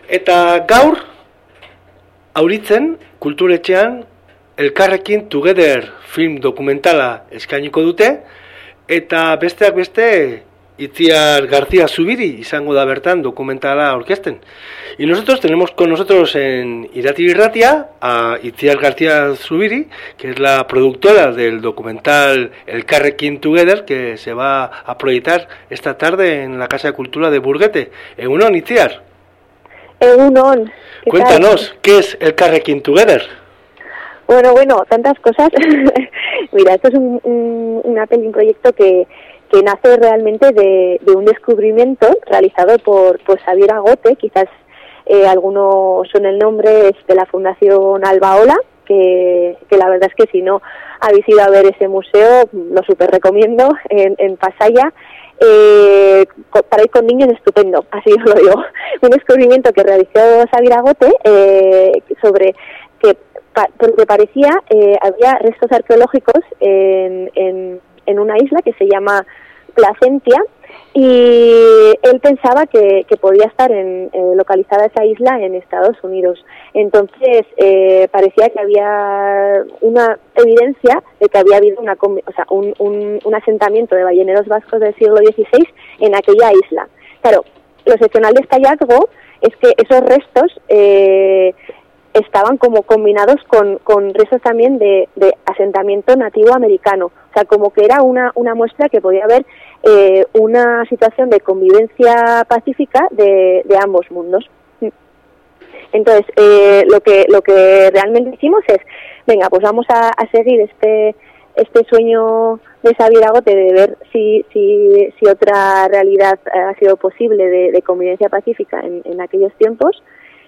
Eta gaur, auritzen, kulturetxean, Elkarrekin Together film dokumentala eskainiko dute, eta besteak beste, Itziar García Zubiri izango da bertan dokumentala aurkezten. Y nosotros tenemos con nosotros en Irati Irratia a Itziar García Zubiri, que es la productora del documental Elkarrekin Together, que se va a proyectar esta tarde en la Casa de Cultura de Burguete. Egunon, Itziar. Egunon. Cuéntanos, ¿qué es Elkarrekin Together? Bueno, tantas cosas. Mira, esto es un proyecto que nace realmente de un descubrimiento realizado por Xavier Agote. Quizás algunos son el nombre, es de la Fundación Albaola, que la verdad es que si no habéis ido a ver ese museo, lo súper recomiendo, en Pasaya. Para ir con niños estupendo, así os lo digo. Un descubrimiento que realizó Xavier Agote sobre que porque parecía había restos arqueológicos en una isla que se llama Placentia, y él pensaba que podía estar localizada esa isla en Estados Unidos. Entonces parecía que había una evidencia de que había habido un asentamiento de balleneros vascos del siglo XVI en aquella isla. Claro, lo excepcional de este hallazgo es que esos restos estaban como combinados con restos también de asentamiento nativo americano. O sea, como que era una muestra que podía haber una situación de convivencia pacífica de ambos mundos. Entonces, lo que realmente hicimos es, venga, pues vamos a seguir este sueño de Xavier Agote de ver si otra realidad ha sido posible de convivencia pacífica en aquellos tiempos.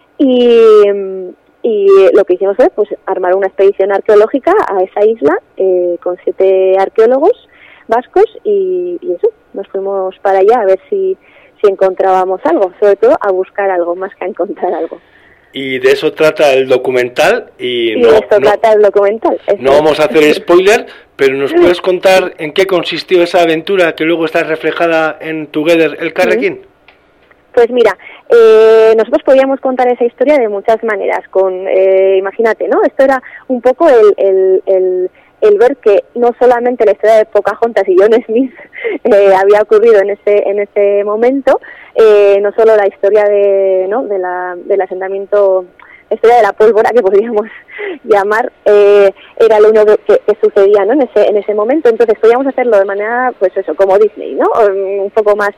Y lo que hicimos fue pues armar una expedición arqueológica a esa isla con 7 arqueólogos vascos y eso, nos fuimos para allá a ver si encontrábamos algo, sobre todo a buscar algo más que a encontrar algo. Y de eso trata el documental. Trata el documental. No vamos a hacer spoiler, pero ¿nos puedes contar en qué consistió esa aventura que luego está reflejada en Together Elkarrekin? Pues mira, nosotros podíamos contar esa historia de muchas maneras. Imagínate, ¿no? Esto era un poco el ver que no solamente la historia de Pocahontas y John Smith había ocurrido en ese momento, no solo la historia del asentamiento, la historia de la pólvora, que podríamos llamar, era lo único que sucedía, ¿no? en ese momento. Entonces podíamos hacerlo de manera, pues eso, como Disney, ¿no? Un poco más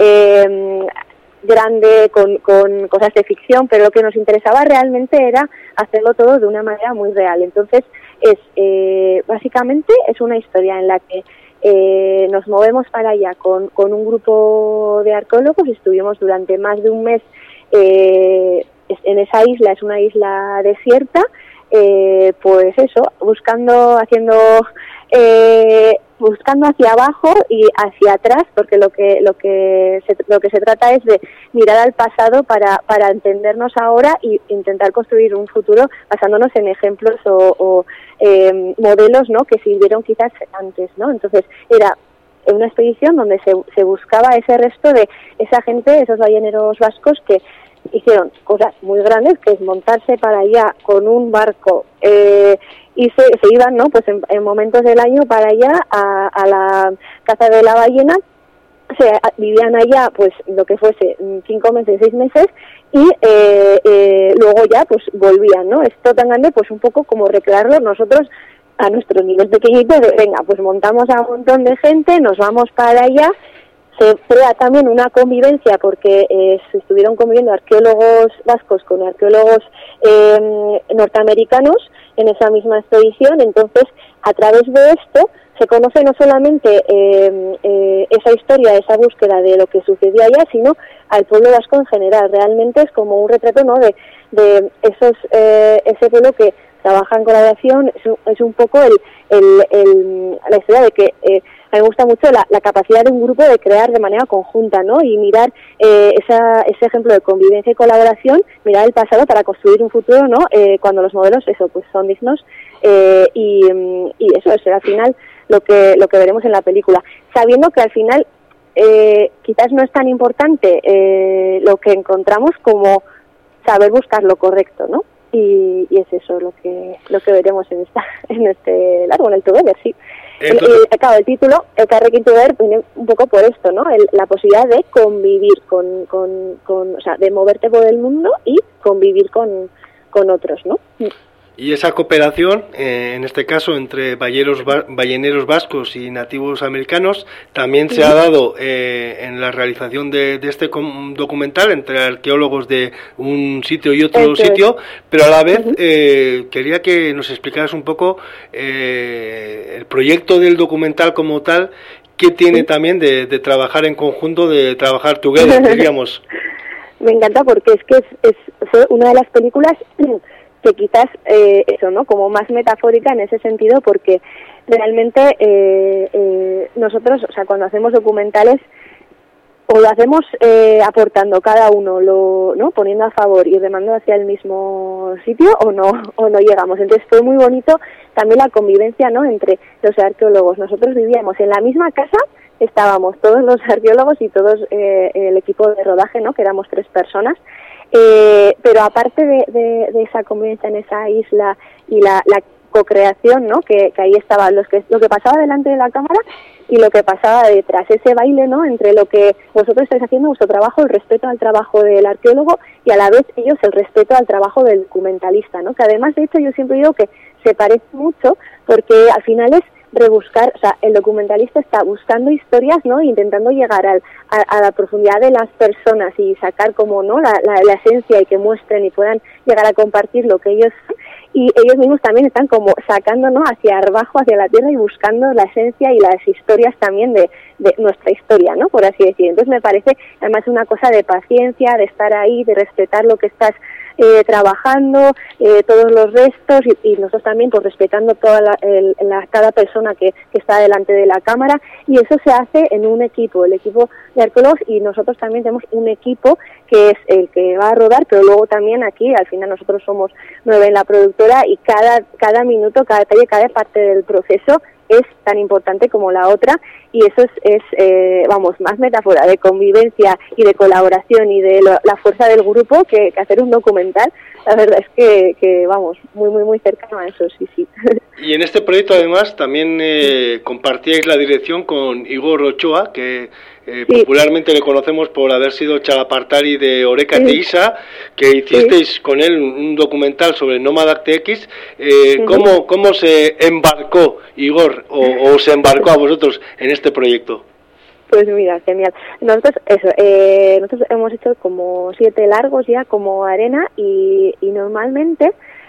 grande, con cosas de ficción, pero lo que nos interesaba realmente era hacerlo todo de una manera muy real. Entonces básicamente es una historia en la que nos movemos para allá con un grupo de arqueólogos. Estuvimos durante más de un mes en esa isla. Es una isla desierta, pues eso, buscando hacia abajo y hacia atrás, porque lo que se trata es de mirar al pasado para entendernos ahora y intentar construir un futuro basándonos en ejemplos o modelos, ¿no?, que sirvieron quizás antes, ¿no? Entonces era una expedición donde se buscaba ese resto de esa gente, esos balleneros vascos que hicieron cosas muy grandes, que es montarse para allá con un barco y se iban, ¿no?, pues en momentos del año para allá a la caza de la ballena. Vivían allá pues lo que fuese 5 meses, 6 meses, y luego ya pues volvían, ¿no? Esto tan grande, pues un poco como recrearlo nosotros a nuestros niños pequeñitos, de venga, pues montamos a un montón de gente, nos vamos para allá. Se crea también una convivencia porque se estuvieron conviviendo arqueólogos vascos con arqueólogos norteamericanos en esa misma expedición. Entonces, a través de esto se conoce no solamente esa historia, esa búsqueda de lo que sucedió allá, sino al pueblo vasco en general. Realmente es como un retrato, ¿no?, de ese pueblo que trabaja en colaboración. Es un poco la historia de que a mí me gusta mucho la capacidad de un grupo de crear de manera conjunta, ¿no?, y mirar ese ejemplo de convivencia y colaboración, mirar el pasado para construir un futuro, ¿no?, cuando los modelos pues son dignos, y eso es al final lo que veremos en la película, sabiendo que al final quizás no es tan importante lo que encontramos como saber buscar lo correcto, ¿no? Y es eso lo que veremos en este largo, en el Together, sí. Claro, el título, el Elkarrekin Together, viene un poco por esto, ¿no? La posibilidad de convivir o sea, de moverte por el mundo y convivir con otros, ¿no? Y esa cooperación, en este caso entre balleneros vascos y nativos americanos, también se ha dado en la realización de este documental entre arqueólogos de un sitio y otro sitio, pero a la vez quería que nos explicaras un poco el proyecto del documental como tal, que tiene también de trabajar en conjunto, de trabajar together, diríamos. Me encanta porque es que fue una de las películas que quizás eso, ¿no? Como más metafórica en ese sentido, porque realmente nosotros, o sea, cuando hacemos documentales, o lo hacemos aportando cada uno, ¿no? Poniendo a favor y remando hacia el mismo sitio, o no llegamos. Entonces fue muy bonito también la convivencia, ¿no? Entre los arqueólogos. Nosotros vivíamos en la misma casa, estábamos todos los arqueólogos y todos el equipo de rodaje, ¿no? Que éramos 3 personas. Pero aparte de esa convivencia en esa isla y la co-creación, ¿no? Que ahí estaba lo que pasaba delante de la cámara y lo que pasaba detrás, ese baile, ¿no? Entre lo que vosotros estáis haciendo, vuestro trabajo, el respeto al trabajo del arqueólogo y a la vez ellos el respeto al trabajo del documentalista, ¿no? Que además, de hecho, yo siempre digo que se parece mucho porque al final es rebuscar, o sea, el documentalista está buscando historias, ¿no? Intentando llegar a la profundidad de las personas y sacar como, ¿no? La esencia y que muestren y puedan llegar a compartir lo que ellos son. Y ellos mismos también están como sacando, ¿no? Hacia abajo, hacia la tierra y buscando la esencia y las historias también de nuestra historia, ¿no? Por así decir. Entonces me parece además una cosa de paciencia, de estar ahí, de respetar lo que estás trabajando, todos los restos y nosotros también pues respetando toda cada persona que está delante de la cámara, y eso se hace en un equipo, el equipo de arqueólogos, y nosotros también tenemos un equipo que es el que va a rodar, pero luego también aquí al final nosotros somos 9 en la productora y cada minuto, cada detalle, cada parte del proceso es tan importante como la otra, y eso es vamos, más metáfora de convivencia y de colaboración y de la fuerza del grupo que hacer un documental. La verdad es que vamos, muy muy muy cercano a eso, sí. Y en este proyecto además también compartíais la dirección con Igor Ochoa, que popularmente le conocemos por haber sido Txalapartari de Oreka Teisa, que hicisteis con él un documental sobre Nómada TX. ¿Cómo se embarcó Igor o se embarcó a vosotros en este proyecto? Pues mira, genial. Nosotros hemos hecho como 7 largos ya como Arena y normalmente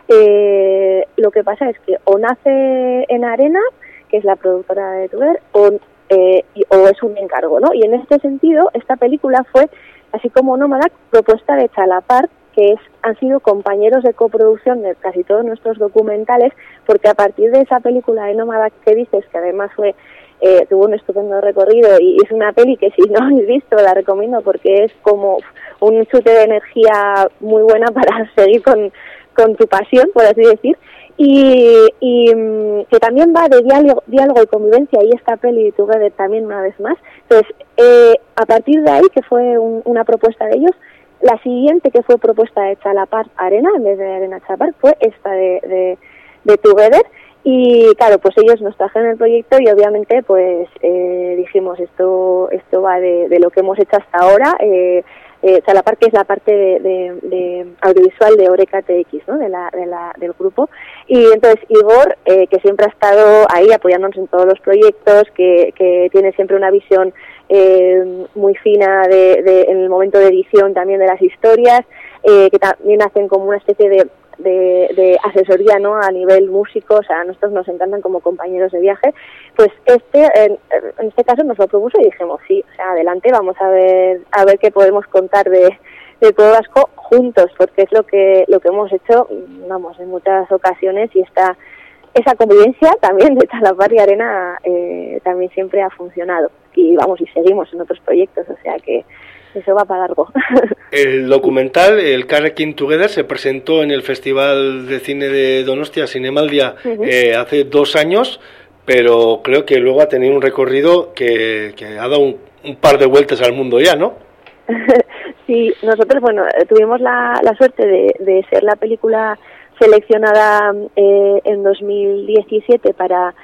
lo que pasa es que o nace en Arena, que es la productora de Together, o es un encargo, ¿no? Y en este sentido, esta película fue, así como Nómada, propuesta de Txalapart, que han sido compañeros de coproducción de casi todos nuestros documentales, porque a partir de esa película de Nómada que dices, que además tuvo un estupendo recorrido y es una peli que si no habéis visto la recomiendo porque es como un chute de energía muy buena para seguir con tu pasión, por así decir, y que también va de diálogo y convivencia, y esta peli Together también una vez más. Entonces, a partir de ahí, que fue una propuesta de ellos, la siguiente que fue propuesta de Txalapart Arena, en vez de Arena Txalapart, fue esta de Together. Y claro, pues ellos nos trajeron el proyecto y obviamente pues dijimos esto va de lo que hemos hecho hasta ahora. Txalapart, que es la parte de audiovisual de Oreka TX, ¿no? del grupo, y entonces Igor, que siempre ha estado ahí apoyándonos en todos los proyectos, que tiene siempre una visión muy fina en el momento de edición también de las historias, que también hacen como una especie de asesoría, ¿no? A nivel músico, o sea, a nosotros nos encantan como compañeros de viaje. Pues en este caso nos lo propuso y dijimos sí, o sea, adelante, vamos a ver qué podemos contar de Pueblo Vasco juntos, porque es lo que hemos hecho, vamos, en muchas ocasiones, y esa convivencia también de Txalapart y Arena también siempre ha funcionado, y vamos, y seguimos en otros proyectos, o sea que eso va para largo. El documental, el Elkarrekin Together, se presentó en el Festival de Cine de Donostia, Zinemaldia, hace 2 años, pero creo que luego ha tenido un recorrido que ha dado un par de vueltas al mundo ya, ¿no? Sí, nosotros, bueno, tuvimos la suerte de ser la película seleccionada en 2017 para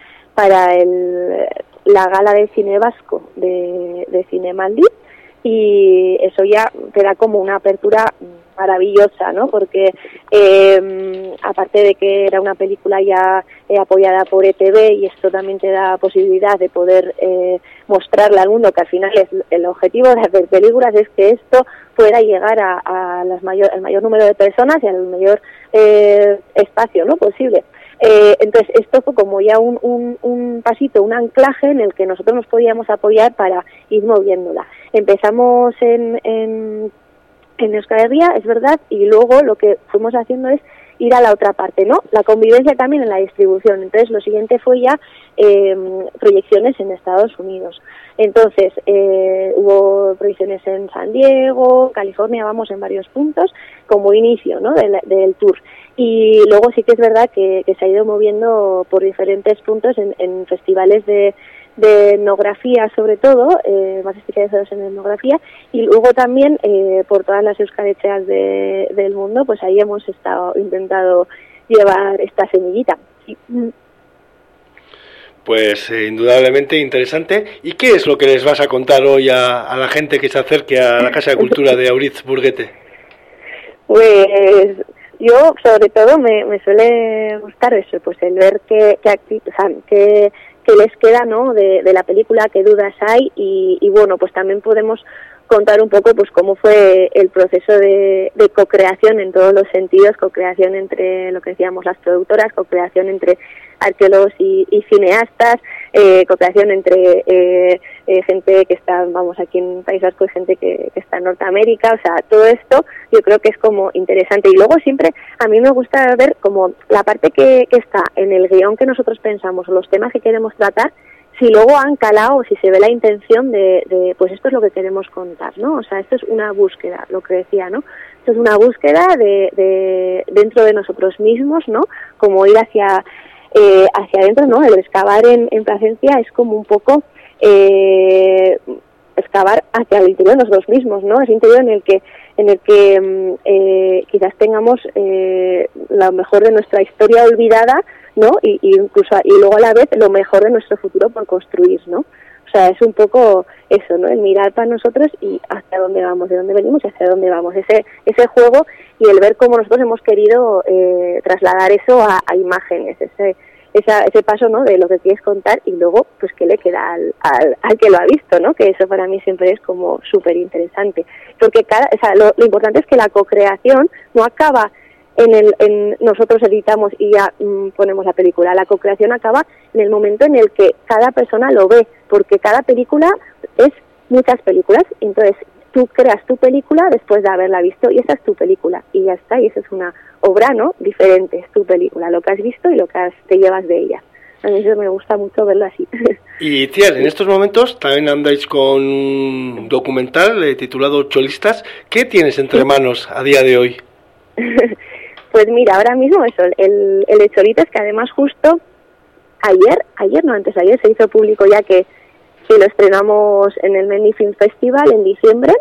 la gala del cine vasco de Cinemaldi, y eso ya te da como una apertura maravillosa, ¿no? Porque aparte de que era una película ya apoyada por ETV, y esto también te da posibilidad de poder mostrarla al mundo, que al final es el objetivo de hacer películas, es que esto pueda llegar al mayor número de personas y al mayor espacio, ¿no?, posible. Entonces esto fue como ya un pasito, un anclaje en el que nosotros nos podíamos apoyar para ir moviéndola. Empezamos en Euskal Herria, es verdad, y luego lo que fuimos haciendo es ir a la otra parte, ¿no? La convivencia también en la distribución. Entonces lo siguiente fue ya proyecciones en Estados Unidos. Entonces hubo proyecciones en San Diego, California, vamos, en varios puntos, como inicio, ¿no?, del tour. Y luego sí que es verdad que se ha ido moviendo por diferentes puntos en festivales de etnografía, sobre todo, más especializados en etnografía, y luego también por todas las euskal-etxeas del mundo, pues ahí hemos intentado llevar esta semillita. Sí. Pues indudablemente interesante. ¿Y qué es lo que les vas a contar hoy a la gente que se acerque a la Casa de Cultura de Auriz-Burguete? Pues yo, sobre todo, me suele gustar eso, pues el ver que les queda, ¿no?, de la película, qué dudas hay, y bueno, pues también podemos contar un poco pues cómo fue el proceso de co-creación en todos los sentidos, co-creación entre lo que decíamos las productoras, co-creación entre arqueólogos y cineastas, co-creación entre gente que está, vamos, aquí en País Vasco, y gente que está en Norteamérica. O sea, todo esto yo creo que es como interesante. Y luego siempre a mí me gusta ver como la parte que está en el guión que nosotros pensamos, o los temas que queremos tratar, si luego han calado, si se ve la intención de pues esto es lo que queremos contar, ¿no? O sea, esto es una búsqueda, lo que decía, ¿no? Esto es una búsqueda de dentro de nosotros mismos, ¿no? Como ir hacia adentro, ¿no? El excavar en Plasencia es como un poco excavar hacia el interior de nosotros mismos, ¿no? Ese interior en el que quizás tengamos lo mejor de nuestra historia olvidada, ¿no? Y incluso y luego a la vez lo mejor de nuestro futuro por construir, ¿no? O sea, es un poco eso, ¿no? El mirar para nosotros y hacia dónde vamos, de dónde venimos y hacia dónde vamos. Ese juego y el ver cómo nosotros hemos querido trasladar eso a imágenes, ese paso, ¿no?, de lo que quieres contar, y luego pues qué le queda al que lo ha visto, ¿no? Que eso para mí siempre es como súper interesante, porque lo importante es que la co-creación no acaba en nosotros editamos y ya ponemos la película. La co-creación acaba en el momento en el que cada persona lo ve, porque cada película es muchas películas, entonces tú creas tu película después de haberla visto, y esa es tu película, y ya está, y esa es una obra, ¿no?, diferente, es tu película, lo que has visto y lo que te llevas de ella. A mí eso me gusta mucho verlo así. Y Itziar, en estos momentos también andáis con un documental titulado Cholistas. ¿Qué tienes entre manos a día de hoy? Pues mira, ahora mismo eso, el de Cholitas, que además justo antes de ayer se hizo público ya que lo estrenamos en el Mendy Film Festival en diciembre.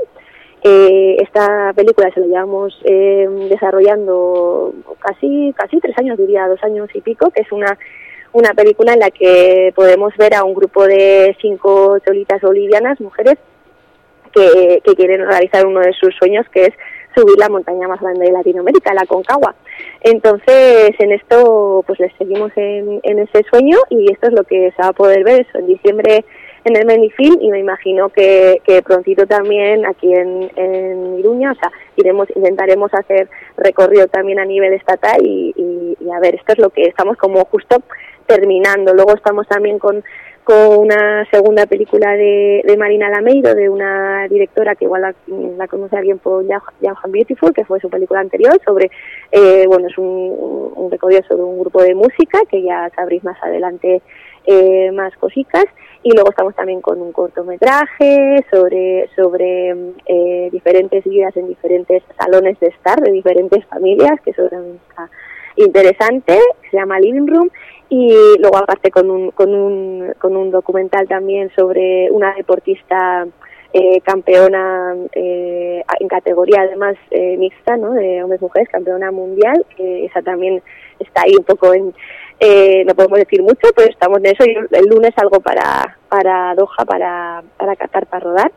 Esta película se la llevamos desarrollando casi 3 años, diría 2 años y pico, que es una película en la que podemos ver a un grupo de 5 cholitas bolivianas, mujeres, que quieren realizar uno de sus sueños, que es subir la montaña más grande de Latinoamérica, la Aconcagua. Entonces, en esto pues les seguimos en ese sueño, y esto es lo que se va a poder ver eso en diciembre en el Menifilm, y me imagino que prontito también aquí en Iruña. O sea, intentaremos hacer recorrido también a nivel estatal, y a ver, esto es lo que estamos como justo terminando. Luego estamos también con una segunda película de Marina Lameiro, de una directora que igual la conoce alguien por Young and Beautiful, que fue su película anterior, sobre es un recorrido sobre un grupo de música, que ya sabréis más adelante más cositas. Y luego estamos también con un cortometraje sobre diferentes vidas en diferentes salones de estar de diferentes familias, que eso también está interesante, se llama Living Room. Y luego aparte con un documental también sobre una deportista campeona en categoría además mixta, ¿no? De hombres-mujeres, campeona mundial, que esa también está ahí un poco en... no podemos decir mucho, pero estamos en eso, y el lunes salgo para Doha, para Qatar, para rodar,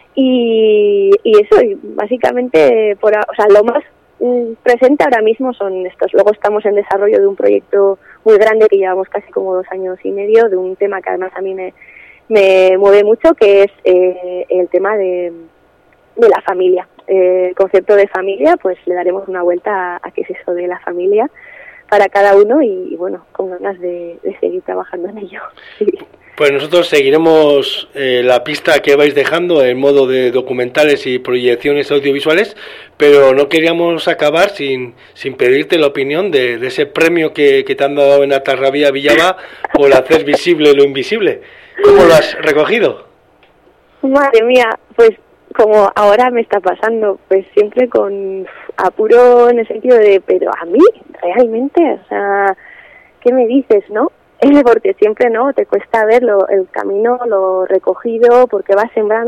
y eso, y básicamente, o sea, lo más presente ahora mismo son estos. Luego estamos en desarrollo de un proyecto muy grande que llevamos casi como 2 años y medio, de un tema que además a mí me mueve mucho, que es el tema de la familia. El concepto de familia, pues le daremos una vuelta a qué es eso de la familia para cada uno, y bueno, con ganas de seguir trabajando en ello. Sí. Pues nosotros seguiremos la pista que vais dejando en modo de documentales y proyecciones audiovisuales, pero no queríamos acabar sin pedirte la opinión de ese premio que te han dado en Atarrabía Villaba por hacer visible lo invisible. ¿Cómo lo has recogido? Madre mía, pues como ahora me está pasando, pues siempre con apuro, en el sentido de, pero a mí, realmente, o sea, ¿qué me dices, no? Porque siempre, ¿no? Te cuesta ver el camino, lo recogido, porque vas sembrando,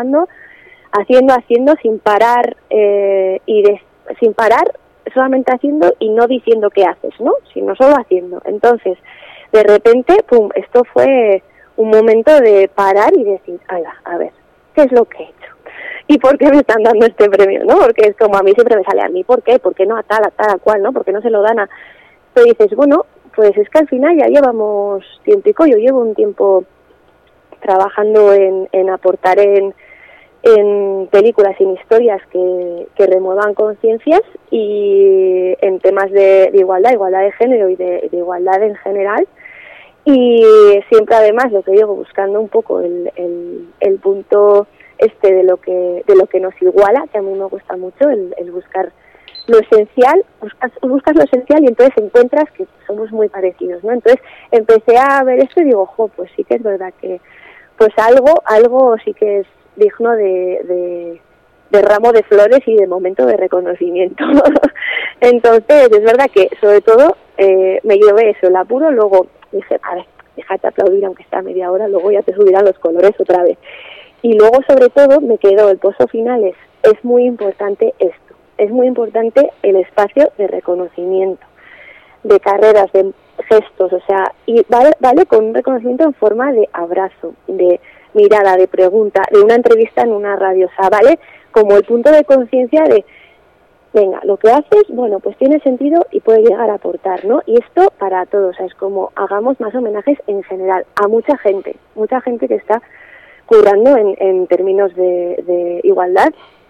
haciendo, sin parar, sin parar, solamente haciendo y no diciendo qué haces, ¿no? Sino solo haciendo. Entonces, de repente, pum, esto fue un momento de parar y decir, a ver, ¿qué es lo que he hecho? ¿Y por qué me están dando este premio, no? Porque es como a mí siempre me sale, a mí, ¿por qué? ¿Por qué no a tal, a cual, no? ¿Por qué no se lo dan a...? Pero dices, bueno, pues es que al final ya llevamos tiempo, yo llevo un tiempo trabajando en aportar en películas, en historias que remuevan conciencias, y en temas de igualdad de género y de igualdad en general, y siempre además, lo que digo, buscando un poco el punto de lo que nos iguala, que a mí me gusta mucho, el buscar lo esencial, buscas lo esencial, y entonces encuentras que somos muy parecidos, ¿no? Entonces empecé a ver esto y digo, pues sí que es verdad que pues algo sí que es digno de ramo de flores y de momento de reconocimiento. Entonces es verdad que sobre todo me llevé eso, el apuro. Luego dije, a ver, déjate aplaudir aunque está media hora, luego ya te subirán los colores otra vez. Y luego sobre todo me quedó el pozo final, es muy importante esto. Es muy importante el espacio de reconocimiento, de carreras, de gestos, o sea, y vale con un reconocimiento en forma de abrazo, de mirada, de pregunta, de una entrevista en una radio, o sea, vale como el punto de conciencia de, venga, lo que haces, bueno, pues tiene sentido y puede llegar a aportar, ¿no? Y esto para todos, o sea, es como hagamos más homenajes en general a mucha gente que está currando en términos de igualdad.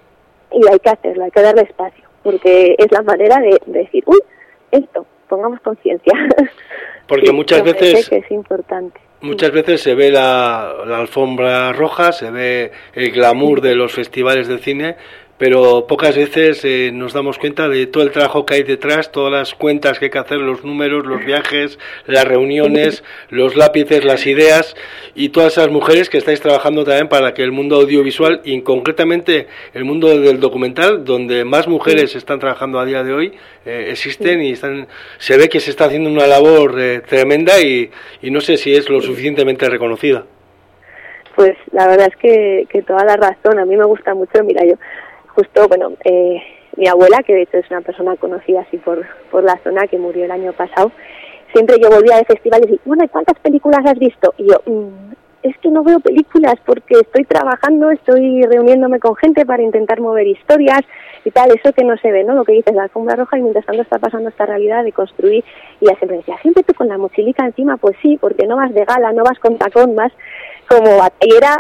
Y hay que hacerlo, hay que darle espacio, porque es la manera de decir, esto, pongamos conciencia. Porque sí, muchas veces que es importante. Muchas veces se ve la alfombra roja, se ve el glamour de los festivales de cine, pero pocas veces nos damos cuenta de todo el trabajo que hay detrás, todas las cuentas que hay que hacer, los números, los viajes, las reuniones, los lápices, las ideas, y todas esas mujeres que estáis trabajando también para que el mundo audiovisual, y concretamente el mundo del documental, donde más mujeres están trabajando a día de hoy, existen y se ve que se está haciendo una labor tremenda, y no sé si es lo suficientemente reconocida. Pues la verdad es que toda la razón. A mí me gusta mucho, mira, yo justo, bueno, mi abuela, que de hecho es una persona conocida así por la zona, que murió el año pasado, siempre yo volvía de festivales y, bueno, ¿y cuántas películas has visto? Y yo, es que no veo películas porque estoy trabajando, estoy reuniéndome con gente para intentar mover historias y tal, eso que no se ve, ¿no? Lo que dices, la alfombra roja, y mientras tanto está pasando esta realidad de construir. Y ella siempre decía, siempre tú con la mochilica encima, pues sí, porque no vas de gala, no vas con tacón, vas como batallera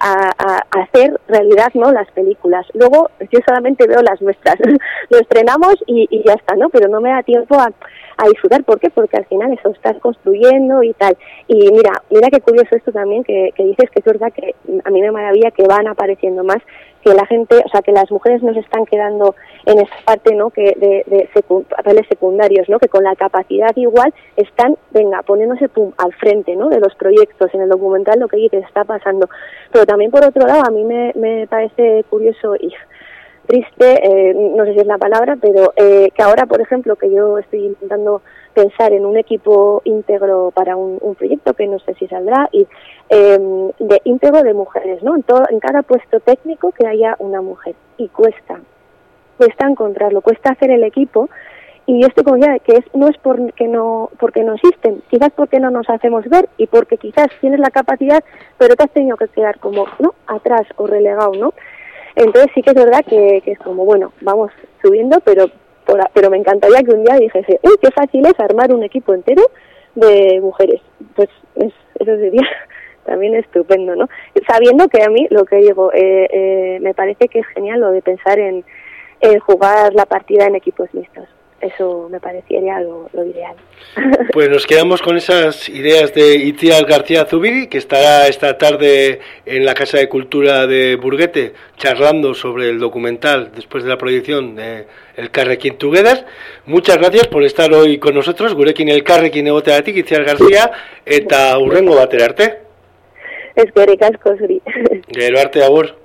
a hacer realidad, ¿no?, las películas. Luego yo solamente veo las nuestras, lo estrenamos y ya está, ¿no? Pero no me da tiempo a disfrutar. ¿Por qué? Porque al final eso estás construyendo y tal. Y mira qué curioso esto también que dices, que es verdad que a mí me maravilla que van apareciendo más, que la gente, o sea, que las mujeres no se están quedando en esa parte, ¿no?, que de papeles secundarios, ¿no?, que con la capacidad igual están, venga, poniéndose al frente, ¿no?, de los proyectos. En el documental lo que dices está pasando. Pero también por otro lado a mí me parece curioso y triste, no sé si es la palabra, pero que ahora, por ejemplo, que yo estoy intentando pensar en un equipo íntegro para un proyecto que no sé si saldrá, y de íntegro de mujeres, ¿no? En cada puesto técnico que haya una mujer, y cuesta encontrarlo, cuesta hacer el equipo. Y yo estoy convencida de que no es porque no existen, quizás porque no nos hacemos ver y porque quizás tienes la capacidad, pero te has tenido que quedar como, ¿no?, atrás o relegado, ¿no? Entonces sí que es verdad que es como, bueno, vamos subiendo, pero me encantaría que un día dijese, ¡uy, qué fácil es armar un equipo entero de mujeres! Pues eso sería también estupendo, ¿no? Sabiendo que a mí, lo que digo, me parece que es genial lo de pensar en jugar la partida en equipos mixtos. Eso me parecería lo ideal. Pues nos quedamos con esas ideas de Itziar García Zubiri, que estará esta tarde en la Casa de Cultura de Burguete charlando sobre el documental después de la proyección de Elkarrekin Together. Muchas gracias por estar hoy con nosotros. Gurekin elkarrekin egoteagatik, Itziar García, eta hurrengo batera arte. Eskerrik asko zuri. Gero arte, agur.